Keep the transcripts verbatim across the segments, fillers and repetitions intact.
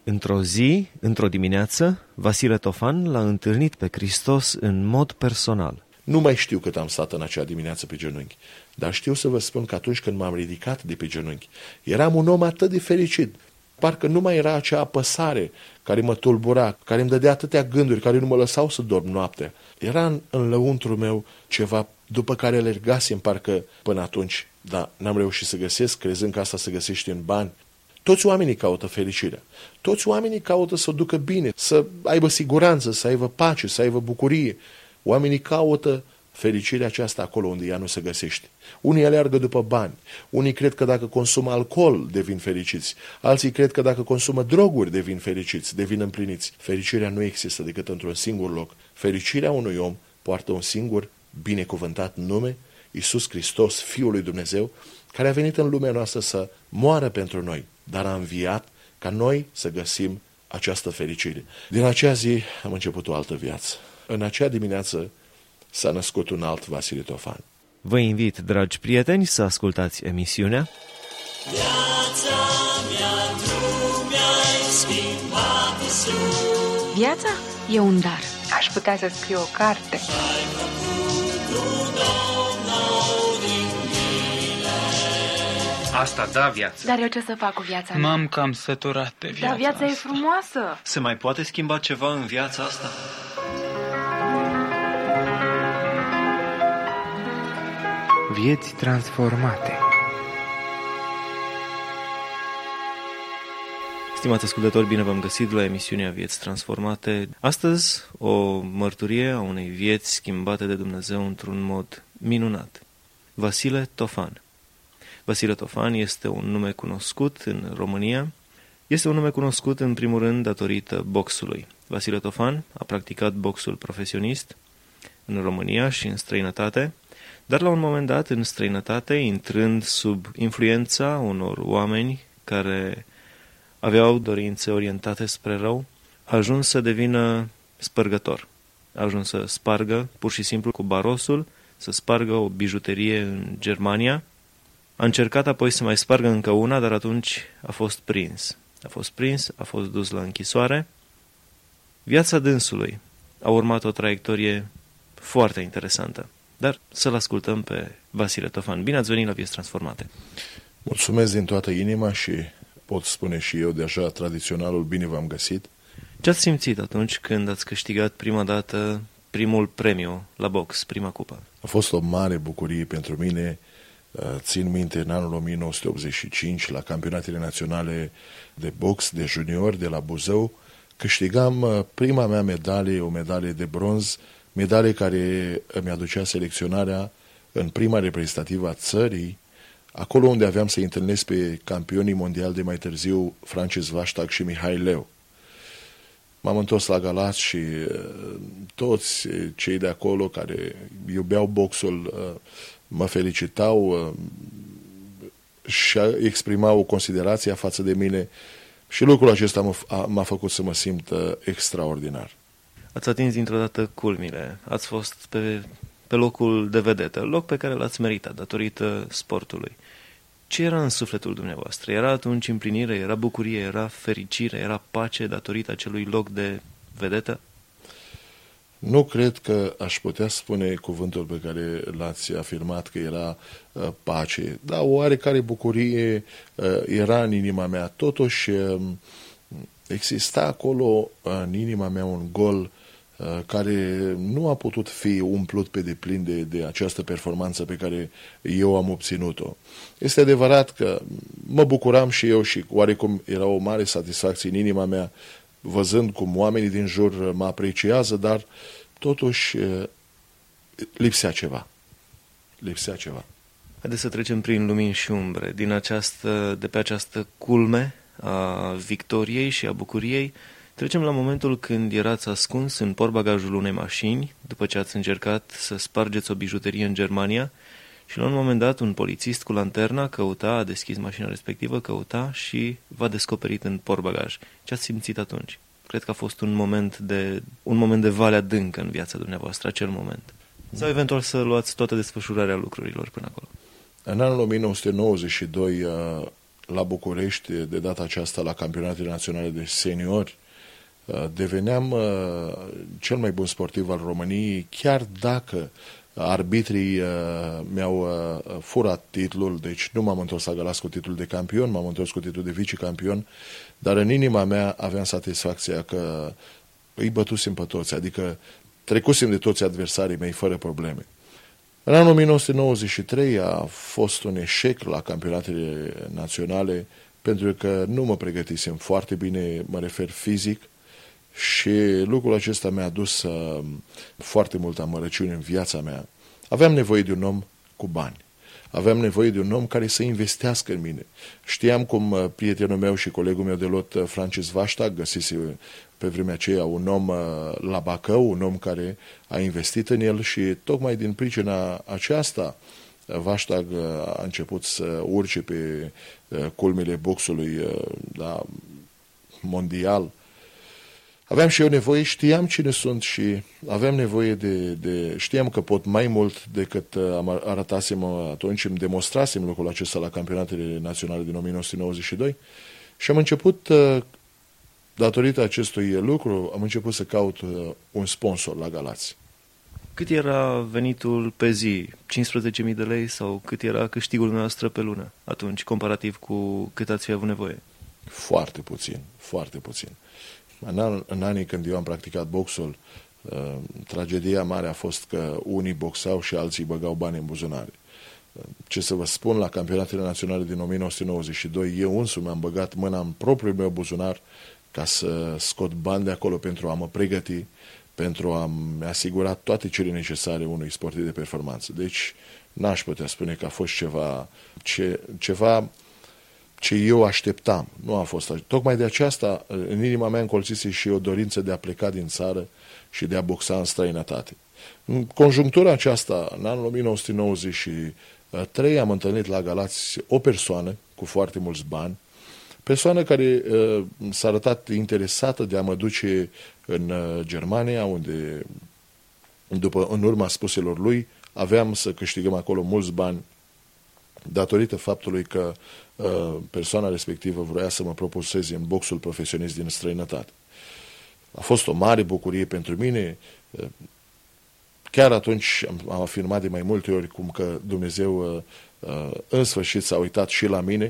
Într-o zi, într-o dimineață, Vasile Tofan l-a întâlnit pe Hristos în mod personal. Nu mai știu cât am stat în acea dimineață pe genunchi, dar știu să vă spun că atunci când m-am ridicat de pe genunchi, eram un om atât de fericit. Parcă nu mai era acea apăsare care mă tulbura, care îmi dădea atâtea gânduri, care nu mă lăsau să dorm noaptea. Era în, în lăuntru meu ceva după care alergasem parcă până atunci, dar n-am reușit să găsesc, crezând că asta se găsește în bani. Toți oamenii caută fericirea. Toți oamenii caută să o ducă bine, să aibă siguranță, să aibă pace, să aibă bucurie. Oamenii caută fericirea aceasta acolo unde ea nu se găsește. Unii aleargă după bani, unii cred că dacă consumă alcool devin fericiți, alții cred că dacă consumă droguri devin fericiți, devin împliniți. Fericirea nu există decât într-un singur loc. Fericirea unui om poartă un singur binecuvântat nume, Iisus Hristos, Fiul lui Dumnezeu, care a venit în lumea noastră să moară pentru noi, dar a înviat ca noi să găsim această fericire. Din acea zi am început o altă viață. În acea dimineață s-a născut un alt Vasile Tofan. Vă invit, dragi prieteni, să ascultați emisiunea Viața mea, tu mi-ai schimbat, Iisus. Viața e un dar. Aș putea să scriu o carte. Ai făcut un om nou din mine. Asta da viață. Dar eu ce să fac cu viața mea? M-am cam săturat de viața Dar viața asta. e frumoasă. Se mai poate schimba ceva în viața asta? Vieți transformate. Stimați ascultători, bine v-am găsit la emisiunea Vieți Transformate. Astăzi, o mărturie a unei vieți schimbate de Dumnezeu într-un mod minunat. Vasile Tofan. Vasile Tofan este un nume cunoscut în România. Este un nume cunoscut în primul rând datorită boxului. Vasile Tofan a practicat boxul profesionist în România și în străinătate, dar la un moment dat în străinătate, intrând sub influența unor oameni care aveau dorințe orientate spre rău, a ajuns să devină spărgător. A ajuns să spargă pur și simplu cu barosul, să spargă o bijuterie în Germania. A încercat apoi să mai spargă încă una, dar atunci a fost prins. A fost prins, a fost dus la închisoare. Viața dânsului a urmat o traiectorie foarte interesantă. Dar să-l ascultăm pe Vasile Tofan. Bine ați venit la Vieți Transformate! Mulțumesc din toată inima și pot spune și eu deja tradiționalul bine v-am găsit. Ce ați simțit atunci când ați câștigat prima dată primul premiu la box, prima cupă? A fost o mare bucurie pentru mine. Țin minte în anul o mie nouă sute optzeci și cinci la campionatele naționale de box de junior de la Buzău. Câștigam prima mea medalie, o medalie de bronz, medalie care îmi aducea selecționarea în prima reprezentativă a țării, acolo unde aveam să întâlnesc pe campionii mondiali de mai târziu, Francis Vaștac și Mihai Leu. M-am întors la Galați și toți cei de acolo care iubeau boxul mă felicitau și exprimau considerația față de mine și lucrul acesta m-a făcut să mă simt extraordinar. Ați atins dintr-o dată culmile, ați fost pe, pe locul de vedetă, loc pe care l-ați meritat datorită sportului. Ce era în sufletul dumneavoastră? Era atunci împlinire, era bucurie, era fericire, era pace datorită acelui loc de vedetă? Nu cred că aș putea spune cuvântul pe care l-ați afirmat, că era uh, pace. Da, oarecare bucurie uh, era în inima mea. Totuși uh, exista acolo în inima mea un gol uh, care nu a putut fi umplut pe deplin de, de această performanță pe care eu am obținut-o. Este adevărat că mă bucuram și eu și oarecum era o mare satisfacție în inima mea văzând cum oamenii din jur mă apreciază, dar totuși lipsea ceva. Lipsea ceva. Haideți să trecem prin lumini și umbre. Din această, de pe această culme a victoriei și a bucuriei, trecem la momentul când erați ascuns în portbagajul unei mașini, după ce ați încercat să spargeți o bijuterie în Germania, și la un moment dat un polițist cu lanterna căuta, a deschis mașina respectivă, căuta și v-a descoperit în portbagaj. Ce ați simțit atunci? Cred că a fost un moment de, un moment de vale adâncă în viața dumneavoastră, acel moment. Sau eventual să luați toată desfășurarea lucrurilor până acolo. În anul o mie nouă sute nouăzeci și doi la București, de data aceasta la campionatele naționale de seniori, deveneam cel mai bun sportiv al României, chiar dacă arbitrii mi-au furat titlul, deci nu m-am întors la Galați cu titlul de campion, m-am întors cu titlul de vicecampion, dar în inima mea aveam satisfacția că îi bătusem pe toți, adică trecusem de toți adversarii mei fără probleme. În anul o mie nouă sute nouăzeci și trei a fost un eșec la campionatele naționale pentru că nu mă pregătisem foarte bine, mă refer fizic, și lucrul acesta mi-a adus uh, foarte multă amărăciune în viața mea. Aveam nevoie de un om cu bani. Aveam nevoie de un om care să investească în mine. Știam cum uh, prietenul meu și colegul meu de lot, uh, Francis Vaștag, găsise pe vremea aceea un om uh, la Bacău, un om care a investit în el și tocmai din pricina aceasta uh, Vaștag uh, a început să urce pe uh, culmile boxului uh, da, mondial. Aveam și eu nevoie, știam cine sunt și aveam nevoie de, de... Știam că pot mai mult decât am arătasem atunci, îmi demonstrasem lucrul acesta la campionatele naționale din o mie nouă sute nouăzeci și doi și am început, datorită acestui lucru, am început să caut un sponsor la Galați. Cât era venitul pe zi? cincisprezece mii de lei sau cât era câștigul noastră pe lună atunci, comparativ cu cât ați fi avut nevoie? Foarte puțin, foarte puțin. În, an, în anii când eu am practicat boxul, uh, tragedia mare a fost că unii boxau și alții băgau bani în buzunare. Uh, ce să vă spun, la campionatele naționale din o mie nouă sute nouăzeci și doi, eu însumi am băgat mâna în propriul meu buzunar ca să scot bani de acolo pentru a mă pregăti, pentru a-mi asigura toate cele necesare unui sportiv de performanță. Deci n-aș putea spune că a fost ceva, ce, ceva ce eu așteptam. Nu a fost așa. Tocmai de aceasta, în inima mea încolțise și o dorință de a pleca din țară și de a boxa în străinătate. În conjunctura aceasta, în anul o mie nouă sute nouăzeci și trei, am întâlnit la Galați o persoană cu foarte mulți bani, persoană care uh, s-a arătat interesată de a mă duce în uh, Germania, unde, după, în urma spuselor lui, aveam să câștigăm acolo mulți bani, datorită faptului că uh, persoana respectivă vrea să mă propulseze în boxul profesionist din străinătate. A fost o mare bucurie pentru mine. Uh, chiar atunci am, am afirmat de mai multe ori cum că Dumnezeu uh, uh, în sfârșit s-a uitat și la mine.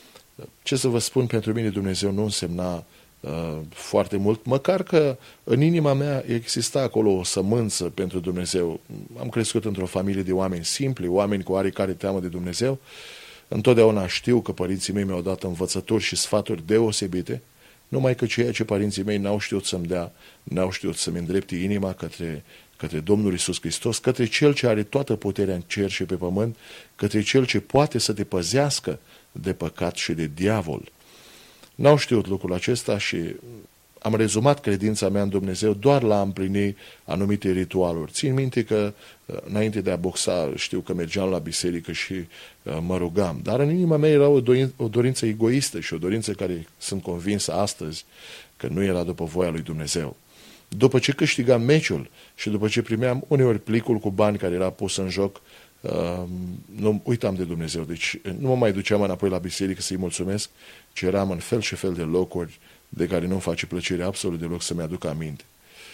Ce să vă spun, pentru mine Dumnezeu nu însemna uh, foarte mult, măcar că în inima mea exista acolo o sămânță pentru Dumnezeu. Am crescut într-o familie de oameni simpli, oameni cu oarecare teamă de Dumnezeu. Întotdeauna știu că părinții mei mi-au dat învățături și sfaturi deosebite, numai că ceea ce părinții mei n-au știut să-mi dea, n-au știut să-mi îndrepte inima către, către Domnul Iisus Hristos, către Cel ce are toată puterea în cer și pe pământ, către Cel ce poate să te păzească de păcat și de diavol. N-au știut lucrul acesta și am rezumat credința mea în Dumnezeu doar la a împlini anumite ritualuri. Țin minte că înainte de a boxa știu că mergeam la biserică și uh, mă rugam, dar în inima mea era o, dorin- o dorință egoistă și o dorință care sunt convins astăzi că nu era după voia lui Dumnezeu. După ce câștigam meciul și după ce primeam uneori plicul cu bani care era pus în joc, Uh, nu uitam de Dumnezeu, deci nu mă mai duceam înapoi la biserică să-i mulțumesc, ci eram în fel și fel de locuri de care nu-mi face plăcere absolut deloc să-mi aduc aminte.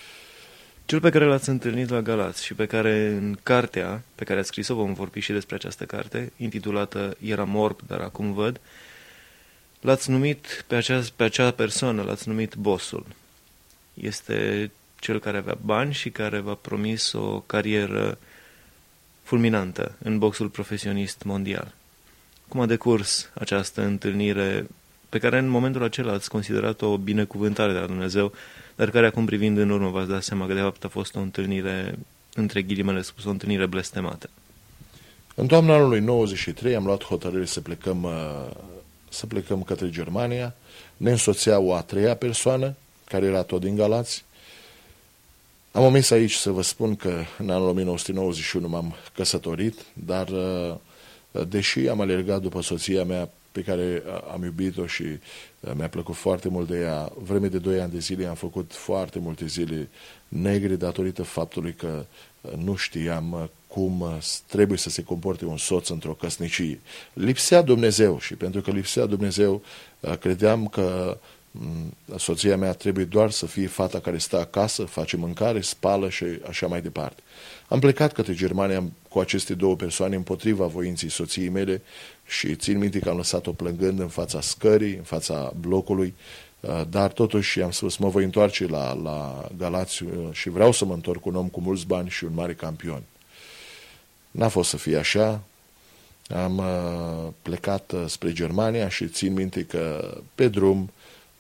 Cel pe care l-ați întâlnit la Galați și pe care în cartea pe care ați scris-o, vom vorbi și despre această carte, intitulată Eram orb, dar acum văd, l-ați numit pe acea, pe acea persoană, l-ați numit bossul. Este cel care avea bani și care v-a promis o carieră fulminantă în boxul profesionist mondial. Cum a decurs această întâlnire pe care în momentul acela ați considerat-o o binecuvântare de la Dumnezeu, dar care acum privind în urmă v-ați dat seama că de fapt a fost o întâlnire, între ghilimele spus, o întâlnire blestemată? În toamna anului nouăzeci și trei am luat hotărâre să plecăm, să plecăm către Germania. Ne însoțea o a treia persoană, care era tot din Galați. Am omis aici să vă spun că în anul o mie nouă sute nouăzeci și unu m-am căsătorit, dar deși am alergat după soția mea pe care am iubit-o și mi-a plăcut foarte mult de ea. Vreme de doi ani de zile am făcut foarte multe zile negre datorită faptului că nu știam cum trebuie să se comporte un soț într-o căsnicie. Lipsea Dumnezeu și pentru că lipsea Dumnezeu, credeam că soția mea trebuie doar să fie fata care stă acasă, face mâncare, spală și așa mai departe. Am plecat către Germania cu aceste două persoane împotriva voinței soției mele și țin minte că am lăsat-o plângând în fața scării, în fața blocului, dar totuși am spus, mă voi întoarce la, la Galați și vreau să mă întorc cu un om cu mulți bani și un mare campion. N-a fost să fie așa. Am plecat spre Germania și țin minte că pe drum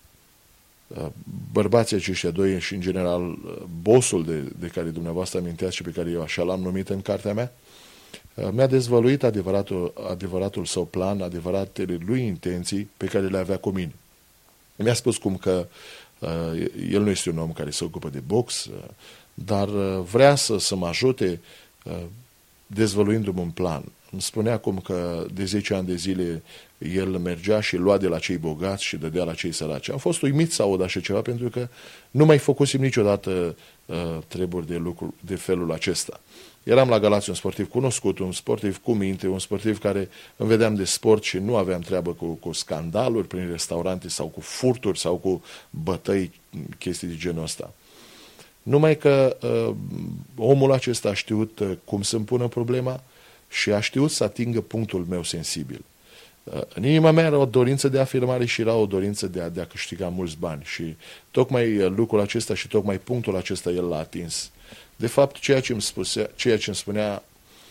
bărbații aceștia doi și în general bossul de, de care dumneavoastră aminteați și pe care eu așa l-am numit în cartea mea, mi-a dezvăluit adevăratul, adevăratul său plan, adevăratele lui intenții pe care le avea cu mine. Mi-a spus cum că uh, el nu este un om care se ocupă de box, uh, dar uh, vrea să, să mă ajute uh, dezvăluindu-mi un plan. Îmi spunea cum că de zece ani de zile el mergea și lua de la cei bogați și dădea la cei săraci. Am fost uimit să aud așa ceva pentru că nu mai făcusem niciodată uh, treburi de lucru de felul acesta. Eram la Galați un sportiv cunoscut, un sportiv cu minte, un sportiv care îmi vedeam de sport și nu aveam treabă cu, cu scandaluri prin restaurante sau cu furturi sau cu bătăi, chestii de genul ăsta. Numai că uh, omul acesta a știut uh, cum să-mi pună problema și a știut să atingă punctul meu sensibil. Uh, în inima mea era o dorință de afirmare și era o dorință de a, de a câștiga mulți bani și tocmai uh, lucrul acesta și tocmai punctul acesta el l-a atins. De fapt, ceea ce îmi, spusea, ceea ce îmi spunea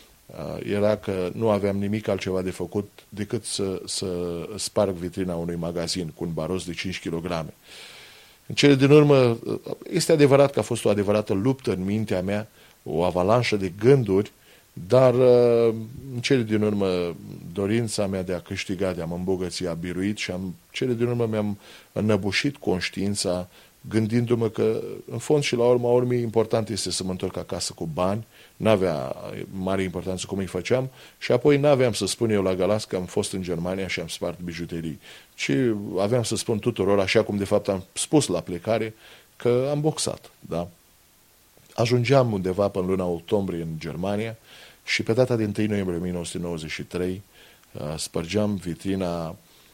uh, era că nu aveam nimic altceva de făcut decât să, să sparg vitrina unui magazin cu un baros de cinci kilograme. În cele din urmă, este adevărat că a fost o adevărată luptă în mintea mea, o avalanșă de gânduri, dar în cele din urmă dorința mea de a câștiga, de a mă îmbogăți a biruit și în cele din urmă mi-am înăbușit conștiința gândindu-mă că, în fond și la urma urmei, important este să mă întorc acasă cu bani, n-avea mare importanță cum îi făceam și apoi n-aveam să spun eu la Galați că am fost în Germania și am spart bijuterii, ci aveam să spun tuturor, așa cum de fapt am spus la plecare, că am boxat, da? Ajungeam undeva până luna octombrie în Germania și pe data de întâi noiembrie o mie nouă sute nouăzeci și trei spărgeam vitrina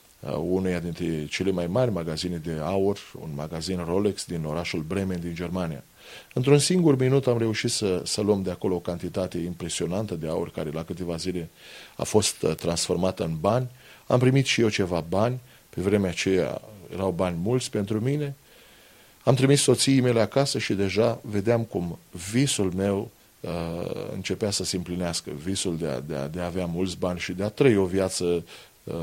uneia dintre cele mai mari magazine de aur, un magazin Rolex din orașul Bremen din Germania. Într-un singur minut am reușit să, să luăm de acolo o cantitate impresionantă de aur care la câteva zile a fost transformată în bani. Am primit și eu ceva bani, pe vremea aceea erau bani mulți pentru mine. Am trimis soției mele acasă și deja vedeam cum visul meu uh, începea să se împlinească, visul de a, de, a, de a avea mulți bani și de a trăi o viață uh,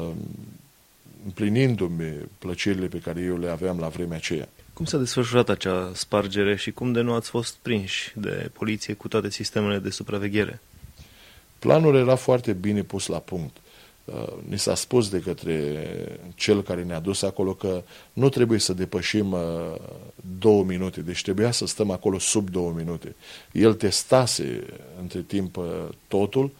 împlinindu-mi plăcerile pe care eu le aveam la vremea aceea. Cum s-a desfășurat acea spargere și cum de nu ați fost prinși de poliție cu toate sistemele de supraveghere? Planul era foarte bine pus la punct. Ni s-a spus de către cel care ne-a dus acolo că nu trebuie să depășim două minute, deci trebuia să stăm acolo sub două minute. El testase între timp totul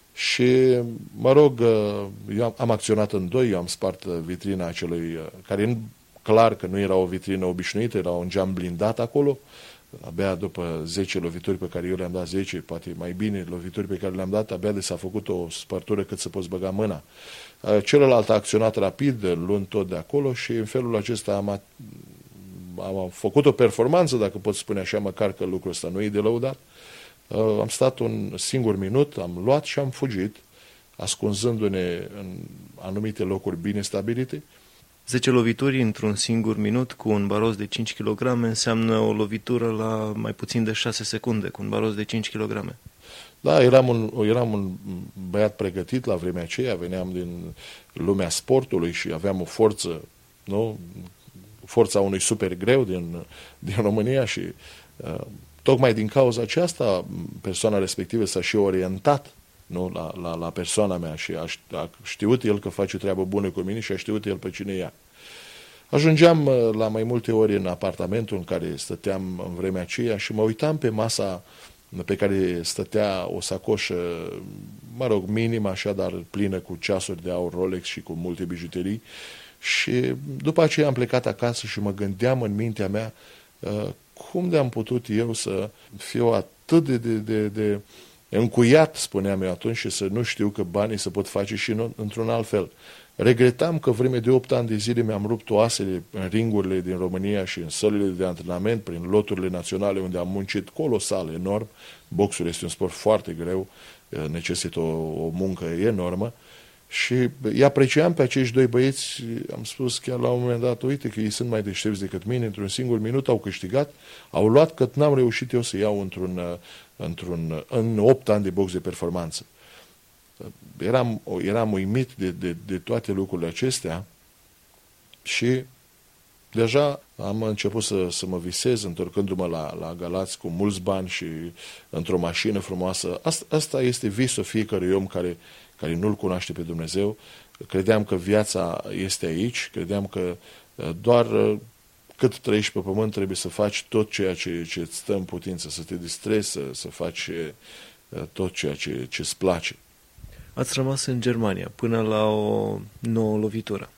și, mă rog, eu am acționat în doi, eu am spart vitrina acelui, care clar că nu era o vitrină obișnuită, era un geam blindat acolo, abia după zece lovituri pe care eu le-am dat, zece, poate mai bine lovituri pe care le-am dat, abia de s-a făcut o spărtură cât să poți băga mâna. Celălalt a acționat rapid, luând tot de acolo și în felul acesta am, am făcut o performanță, dacă pot spune așa, măcar că lucrul ăsta nu e de lăudat. Am stat un singur minut, am luat și am fugit, ascunzându-ne în anumite locuri bine stabilite. zece lovituri într-un singur minut cu un baros de cinci kilograme înseamnă o lovitură la mai puțin de șase secunde cu un baros de cinci kilograme. Da, eram un, eram un băiat pregătit la vremea aceea, veneam din lumea sportului și aveam o forță, nu? Forța unui super greu din, din România și uh, tocmai din cauza aceasta persoana respectivă s-a și orientat, nu, la, la, la persoana mea și a, a știut el că face o treabă bună cu mine și a știut el pe cine ea. Ajungeam la mai multe ori în apartamentul în care stăteam în vremea aceea și mă uitam pe masa pe care stătea o sacoșă, mă rog, minimă așa, dar plină cu ceasuri de aur Rolex și cu multe bijuterii. Și după aceea am plecat acasă și mă gândeam în mintea mea cum de am putut eu să fiu atât de, de, de, de încuiat, spuneam eu atunci, și să nu știu că banii se pot face și în, într-un alt fel. Regretam că vreme de opt ani de zile mi-am rupt oasele în ringurile din România și în sălile de antrenament, prin loturile naționale unde am muncit colosal, enorm. Boxul este un sport foarte greu, necesită o, o muncă enormă. Și îi apreciam pe acești doi băieți, am spus chiar la un moment dat, uite că ei sunt mai deștepți decât mine, într-un singur minut au câștigat, au luat cât n-am reușit eu să iau într-un, într-un, în opt ani de box de performanță. Eram, eram uimit de, de, de toate lucrurile acestea și deja am început să, să mă visez, întorcându-mă la, la Galați cu mulți bani și într-o mașină frumoasă. Asta, asta este visul fiecărui om care, care nu-L cunoaște pe Dumnezeu. Credeam că viața este aici, credeam că doar cât trăiești pe pământ trebuie să faci tot ceea ce, ce îți stă în putință, să te distrezi, să, să faci tot ceea ce, ce îți place. Ați rămas în Germania până la o nouă lovitură.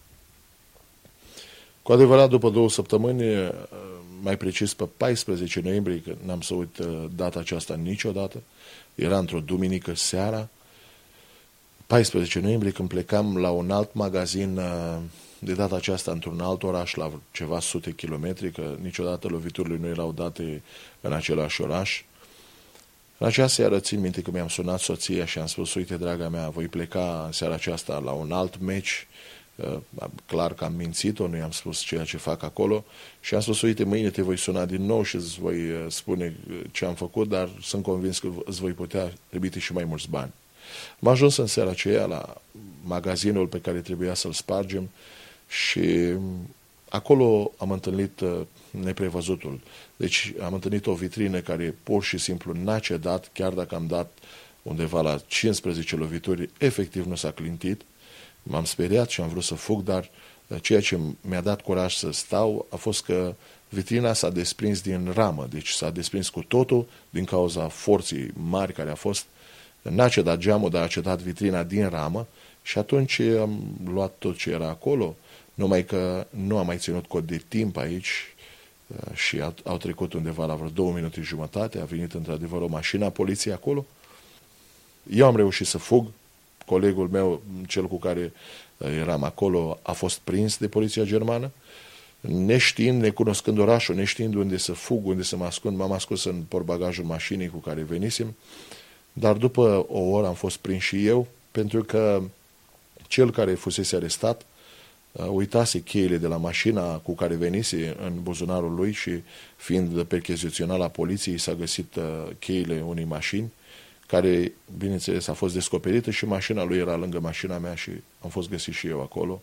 Cu adevărat, după două săptămâni, mai precis pe paisprezece noiembrie, că n-am să uit data aceasta niciodată, era într-o duminică seara, paisprezece noiembrie, când plecam la un alt magazin, de data aceasta într-un alt oraș, la ceva sute kilometri, că niciodată loviturile nu erau date în același oraș. În acea seară țin minte că mi-am sunat soția și am spus, uite, draga mea, voi pleca în seara aceasta la un alt meci. Clar că am mințit-o, nu i-am spus ceea ce fac acolo și am spus, uite, mâine te voi suna din nou și îți voi spune ce am făcut, dar sunt convins că îți voi putea trimite și mai mulți bani. M-am ajuns în seara aceea la magazinul pe care trebuia să-l spargem și acolo am întâlnit neprevăzutul. Deci am întâlnit o vitrină care pur și simplu n-a cedat, chiar dacă am dat undeva la cincisprezece lovituri, efectiv nu s-a clintit. M-am speriat și am vrut să fug, dar ceea ce mi-a dat curaj să stau a fost că vitrina s-a desprins din ramă, deci s-a desprins cu totul din cauza forței mari care a fost. N-a cedat geamul, dar a cedat vitrina din ramă și atunci am luat tot ce era acolo, numai că nu am mai ținut cont de timp aici și au trecut undeva la vreo două minute și jumătate, a venit într-adevăr o mașină a poliției acolo. Eu am reușit să fug, colegul meu, cel cu care eram acolo, a fost prins de poliția germană, neștiind, necunoscând orașul, neștiind unde să fug, unde să mă ascund, m-am ascuns în portbagajul mașinii cu care venisem, dar după o oră am fost prins și eu, pentru că cel care fusese arestat uitase cheile de la mașina cu care venise în buzunarul lui și fiind percheziționat la poliție, s-a găsit cheile unei mașini care, bineînțeles, a fost descoperită și mașina lui era lângă mașina mea și am fost găsit și eu acolo.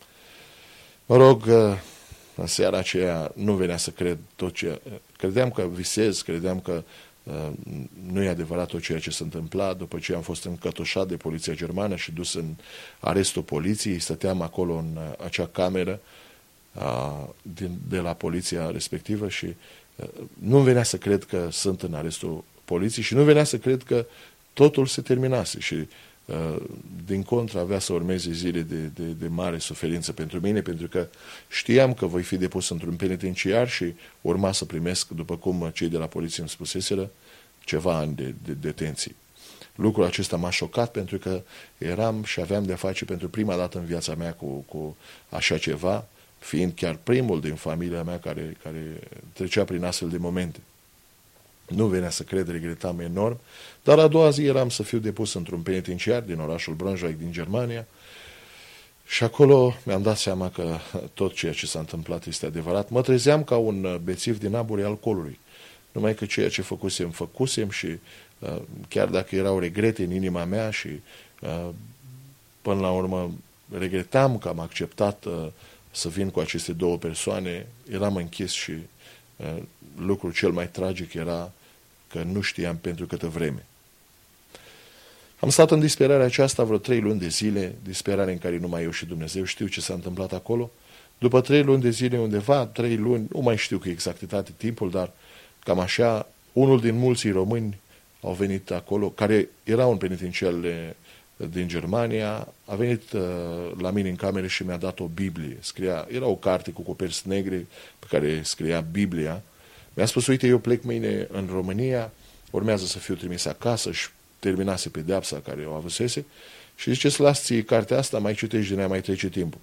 Mă rog, în seara aceea nu venea să cred tot ce... Credeam că visez, credeam că uh, nu e adevărat tot ceea ce se întâmpla. După ce am fost încătușat de poliția germană și dus în arestul poliției, stăteam acolo în uh, acea cameră uh, din, de la poliția respectivă și uh, nu venea să cred că sunt în arestul poliției și nu venea să cred că totul se terminase și uh, din contră avea să urmeze zile de, de, de mare suferință pentru mine, pentru că știam că voi fi depus într-un penitenciar și urma să primesc, după cum cei de la poliție îmi spuseseră, ceva ani de, de detenție. Lucrul acesta m-a șocat pentru că eram și aveam de-a face pentru prima dată în viața mea cu, cu așa ceva, fiind chiar primul din familia mea care, care trecea prin astfel de momente. Nu venea să cred, regretam enorm, dar a doua zi eram să fiu depus într-un penitenciar din orașul Braunschweig din Germania și acolo mi-am dat seama că tot ceea ce s-a întâmplat este adevărat. Mă trezeam ca un bețiv din aburii alcoolului, numai că ceea ce făcusem, făcusem și uh, chiar dacă erau regrete în inima mea și uh, până la urmă regretam că am acceptat uh, să vin cu aceste două persoane, eram închis și uh, lucrul cel mai tragic era că nu știam pentru câtă vreme. Am stat în disperarea aceasta vreo trei luni de zile, disperare în care numai eu și Dumnezeu știu ce s-a întâmplat acolo. După trei luni de zile, undeva, trei luni, nu mai știu cu exactitate timpul, dar cam așa, unul din mulții români au venit acolo, care erau în penitenciarele din Germania, a venit uh, la mine în cameră și mi-a dat o Biblie. Scria, era o carte cu coperți negre pe care scria Biblia. Mi-a spus, uite, eu plec mâine în România, urmează să fiu trimis acasă și terminase pedeapsa care o avusese și zice, să las ție cartea asta, mai citești din ea, mai trece timpul.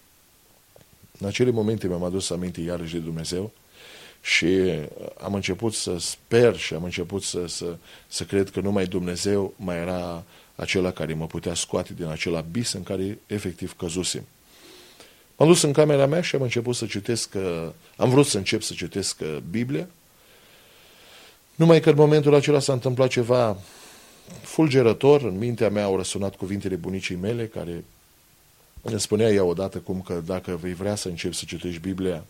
În acele momente mi-am adus aminte iarăși de Dumnezeu și am început să sper și am început să, să, să cred că numai Dumnezeu mai era acela care mă putea scoate din acel abis în care efectiv căzusem. M-am dus în camera mea și am început să citesc, am vrut să încep să citesc Biblia, numai că în momentul acela s-a întâmplat ceva fulgerător, în mintea mea au răsunat cuvintele bunicii mele, care îmi spunea ea odată cum că dacă vei vrea să începi să citești Biblia,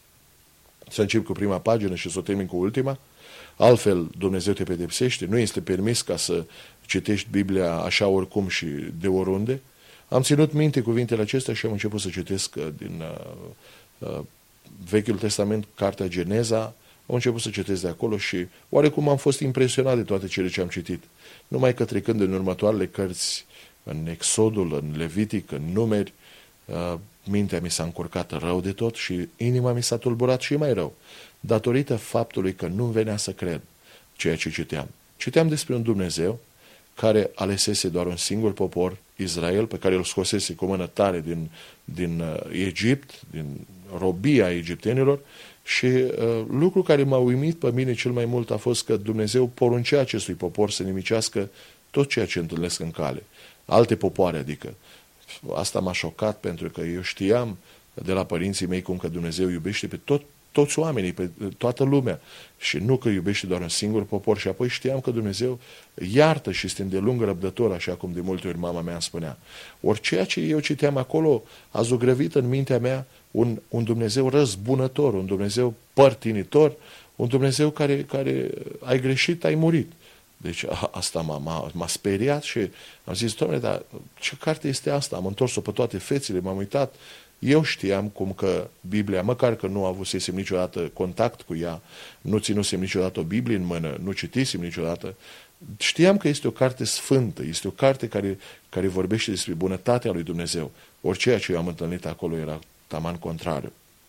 să începi cu prima pagină și să o termini cu ultima, altfel Dumnezeu te pedepsește, nu este permis ca să citești Biblia așa oricum și de oriunde. Am ținut minte cuvintele acestea și am început să citesc din uh, uh, Vechiul Testament, cartea Geneza, am început să citesc de acolo și oarecum am fost impresionat de toate cele ce am citit. Numai că trecând în următoarele cărți, în Exodul, în Levitic, în Numeri, uh, mintea mi s-a încurcat rău de tot și inima mi s-a tulburat și mai rău, datorită faptului că nu venea să cred ceea ce citeam. Citeam despre un Dumnezeu care alesese doar un singur popor, Israel, pe care îl scosese cu mână tare din, din uh, Egipt, din robia egiptenilor și uh, lucru care m-a uimit pe mine cel mai mult a fost că Dumnezeu poruncea acestui popor să nimicească tot ceea ce întâlnesc în cale. Alte popoare, adică. Asta m-a șocat pentru că eu știam de la părinții mei cum că Dumnezeu iubește pe tot, toți oamenii, pe toată lumea și nu că iubește doar un singur popor și apoi știam că Dumnezeu iartă și este îndelung răbdător, așa cum de multe ori mama mea îmi spunea. Ori ceea ce eu citeam acolo a zugrăvit în mintea mea un, un Dumnezeu răzbunător, un Dumnezeu părtinitor, un Dumnezeu care, care ai greșit, ai murit. Deci a, asta m-a, m-a, m-a speriat și am zis, Doamne, dar ce carte este asta? Am întors-o pe toate fețele, m-am uitat. Eu știam cum că Biblia, măcar că nu avusesem niciodată contact cu ea, nu ținusem niciodată o Biblie în mână, nu citisem niciodată, știam că este o carte sfântă, este o carte care, care vorbește despre bunătatea lui Dumnezeu. Ori ceea ce eu am întâlnit acolo era taman contrariu.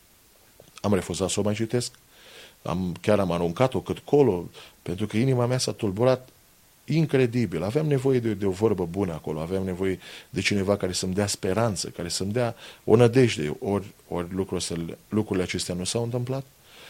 Am refuzat să o mai citesc, am, chiar am aruncat-o cât colo, pentru că inima mea s-a tulburat incredibil. Aveam nevoie de, de o vorbă bună acolo, aveam nevoie de cineva care să-mi dea speranță, care să-mi dea o nădejde, ori, ori lucrurile, lucrurile acestea nu s-au întâmplat.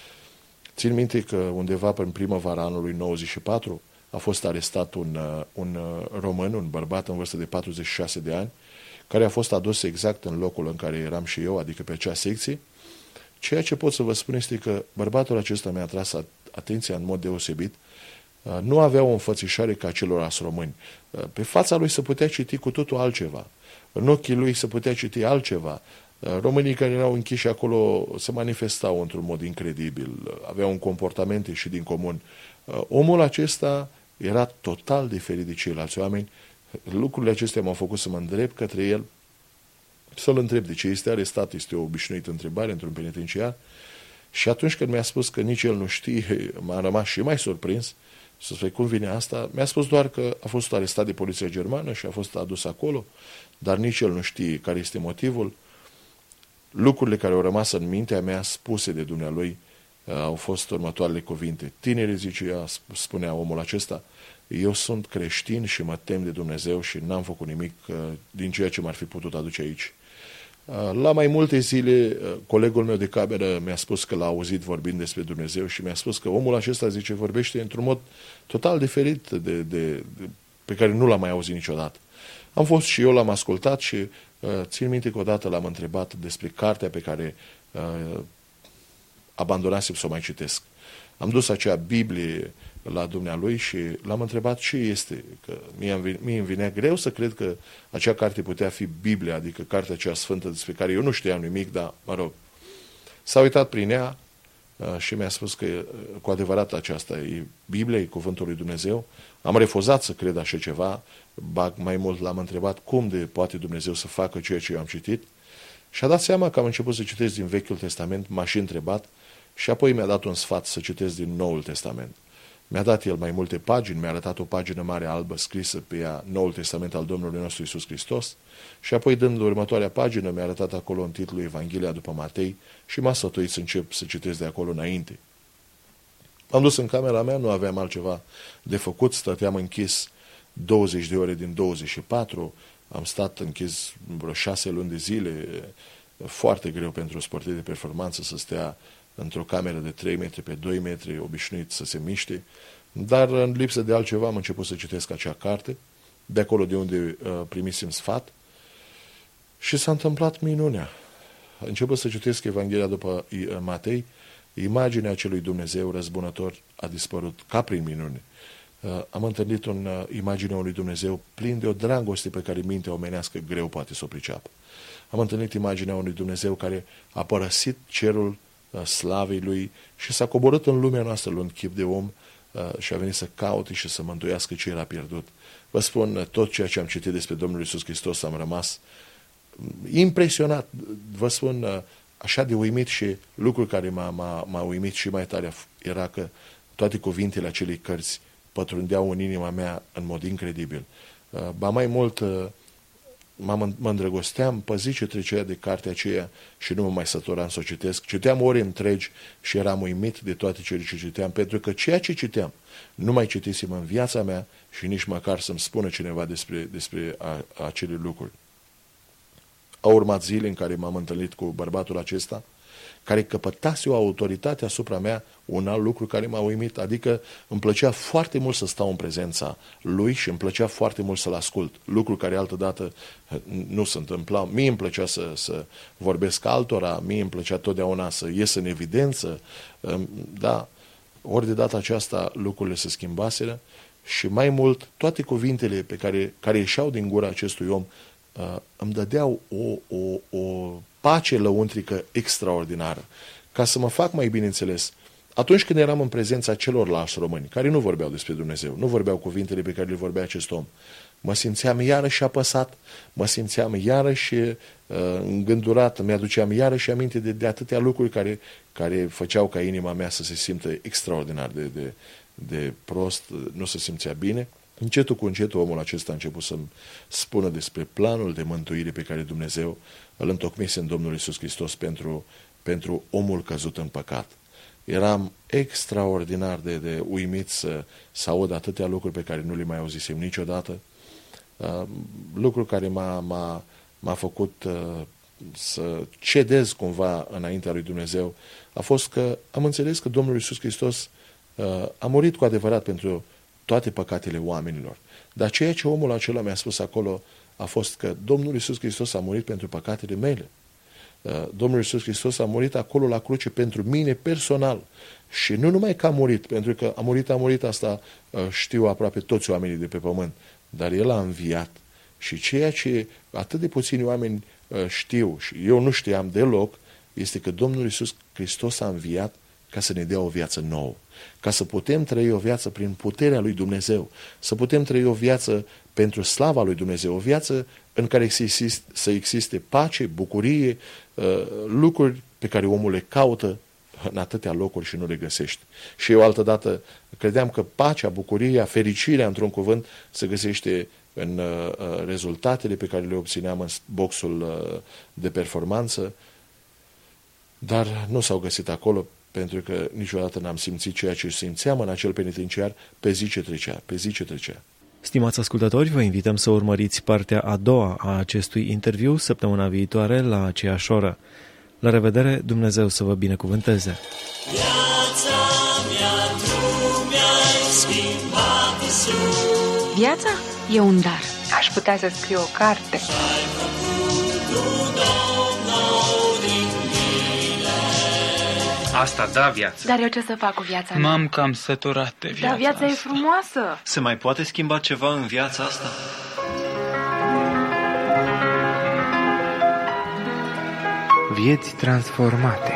Țin minte că undeva prin primăvara anului nouăzeci și patru a fost arestat un, un român, un bărbat în vârstă de patruzeci și șase de ani, care a fost adus exact în locul în care eram și eu, adică pe acea secție. Ceea ce pot să vă spun este că bărbatul acesta mi-a atras atenția în mod deosebit. Nu avea o înfățișare ca celorlalți români. Pe fața lui se putea citi cu totul altceva. În ochii lui se putea citi altceva. Românii care erau închiși acolo se manifestau într-un mod incredibil. Aveau un comportament ieșit din comun. Omul acesta era total diferit de ceilalți oameni. Lucrurile acestea m-au făcut să mă îndrept către el, să-l întreb de ce este arestat. Este o obișnuită întrebare într-un penitenciar. Și atunci când mi-a spus că nici el nu știe, m-a rămas și mai surprins. Să spui cum vine asta, mi-a spus doar că a fost arestat de poliția germană și a fost adus acolo, dar nici el nu știe care este motivul. Lucrurile care au rămas în mintea mea spuse de dumnealui au fost următoarele cuvinte. Tineri, zice, spunea omul acesta, eu sunt creștin și mă tem de Dumnezeu și n-am făcut nimic din ceea ce m-ar fi putut aduce aici. La mai multe zile, colegul meu de cameră mi-a spus că l-a auzit vorbind despre Dumnezeu și mi-a spus că omul acesta, zice, vorbește într-un mod total diferit de, de, de, pe care nu l-am mai auzit niciodată. Am fost și eu, l-am ascultat și uh, țin minte că odată l-am întrebat despre cartea pe care uh, abandonasem să o mai citesc. Am dus acea Biblie la dumnealui și l-am întrebat ce este, că mie, mie îmi venea greu să cred că acea carte putea fi Biblia, adică cartea aceea sfântă despre care eu nu știam nimic, dar, mă rog, s-a uitat prin ea și mi-a spus că cu adevărat aceasta e Biblia, e cuvântul lui Dumnezeu. Am refuzat să cred așa ceva, mai mult l-am întrebat cum de poate Dumnezeu să facă ceea ce eu am citit și a dat seama că am început să citesc din Vechiul Testament, m-a și întrebat și apoi mi-a dat un sfat să citesc din Noul Testament. Mi-a dat El mai multe pagini, mi-a arătat o pagină mare albă scrisă pe ea Noul Testament al Domnului nostru Iisus Hristos și apoi, dând următoarea pagină, mi-a arătat acolo în titlul Evanghelia după Matei și m-a sfătuit să încep să citesc de acolo înainte. M-am dus în camera mea, nu aveam altceva de făcut, stăteam închis douăzeci de ore din douăzeci și patru, am stat închis vreo șase luni de zile, foarte greu pentru o sportiv de performanță să stea într-o cameră de trei metri pe doi metri, obișnuit să se miște, dar în lipsă de altceva am început să citesc acea carte, de acolo de unde uh, primisem sfat, și s-a întâmplat minunea. Am început să citesc Evanghelia după Matei, imaginea acelui Dumnezeu răzbunător a dispărut ca prin minune. Uh, am întâlnit un uh, imaginea unui Dumnezeu plin de o dragoste pe care mintea omenească greu poate să o priceapă. Am întâlnit imaginea unui Dumnezeu care a părăsit cerul uh, slavei Lui și s-a coborât în lumea noastră luând chip de om uh, și a venit să caute și să mântuiască ce era pierdut. Vă spun, uh, tot ceea ce am citit despre Domnul Iisus Hristos am rămas impresionat. Vă spun, uh, așa de uimit, și lucrul care m-a, m-a, m-a uimit și mai tare era că toate cuvintele acelei cărți pătrundeau în inima mea în mod incredibil. Uh, ba mai mult, uh, mă îndrăgosteam pe zi ce trecea de cartea aceea și nu mă mai săturam să o citesc. Citeam ore întregi și eram uimit de toate cele ce citeam, pentru că ceea ce citeam nu mai citisem în viața mea și nici măcar să-mi spună cineva despre, despre a, a acele lucruri. Au urmat zile în care m-am întâlnit cu bărbatul acesta, care căpătase o autoritate asupra mea, un alt lucru care m-a uimit, adică îmi plăcea foarte mult să stau în prezența lui și îmi plăcea foarte mult să-l ascult, lucru care altădată nu se întâmpla. Mie îmi plăcea să, să vorbesc altora, mie îmi plăcea totdeauna să ies în evidență, da, ori de data aceasta lucrurile se schimbaseră și mai mult toate cuvintele pe care, care ieșeau din gura acestui om uh, îmi dădeau o, o, o pace lăuntrică extraordinară. Ca să mă fac mai bine înțeles, atunci când eram în prezența celorlalți români, care nu vorbeau despre Dumnezeu, nu vorbeau cuvintele pe care le vorbea acest om, mă simțeam iarăși apăsat, mă simțeam iarăși uh, îngândurat, mi-aduceam iarăși aminte de, de atâtea lucruri care, care făceau ca inima mea să se simtă extraordinar de, de, de prost, nu se simțea bine. Încetul cu încetul omul acesta a început să-mi spună despre planul de mântuire pe care Dumnezeu îl întocmise în Domnul Iisus Hristos pentru, pentru omul căzut în păcat. Eram extraordinar de, de uimit să, să aud atâtea lucruri pe care nu le mai auzisem niciodată. Uh, lucru care m-a, m-a, m-a făcut uh, să cedez cumva înaintea lui Dumnezeu a fost că am înțeles că Domnul Iisus Hristos uh, a murit cu adevărat pentru toate păcatele oamenilor. Dar ceea ce omul acela mi-a spus acolo a fost că Domnul Iisus Hristos a murit pentru păcatele mele. Domnul Iisus Hristos a murit acolo la cruce pentru mine personal. Și nu numai că a murit, pentru că a murit, a murit, asta știu aproape toți oamenii de pe pământ, dar El a înviat. Și ceea ce atât de puțini oameni știu și eu nu știam deloc, este că Domnul Iisus Hristos a înviat ca să ne dea o viață nouă, ca să putem trăi o viață prin puterea lui Dumnezeu, să putem trăi o viață pentru slava lui Dumnezeu, o viață în care să existe, să existe pace, bucurie, lucruri pe care omul le caută în atâtea locuri și nu le găsește. Și eu altădată credeam că pacea, bucuria, fericirea, într-un cuvânt, se găsește în rezultatele pe care le obțineam în boxul de performanță, dar nu s-au găsit acolo, pentru că niciodată n-am simțit ceea ce simțeam în acel penitenciar pe zi ce trecea, pe zi ce trecea. Stimați ascultători, vă invităm să urmăriți partea a doua a acestui interviu săptămâna viitoare la aceeași oră. La revedere, Dumnezeu să vă binecuvânteze! Viața mea, tu mi-ai schimbat, Iisus. Viața e un dar. Aș putea să scriu o carte. Ai făcut un om nou din mine. Asta da viață. Dar eu ce să fac cu viața mea? M-am cam săturat de viața Dar viața asta. e frumoasă. Se mai poate schimba ceva în viața asta? Vieți transformate.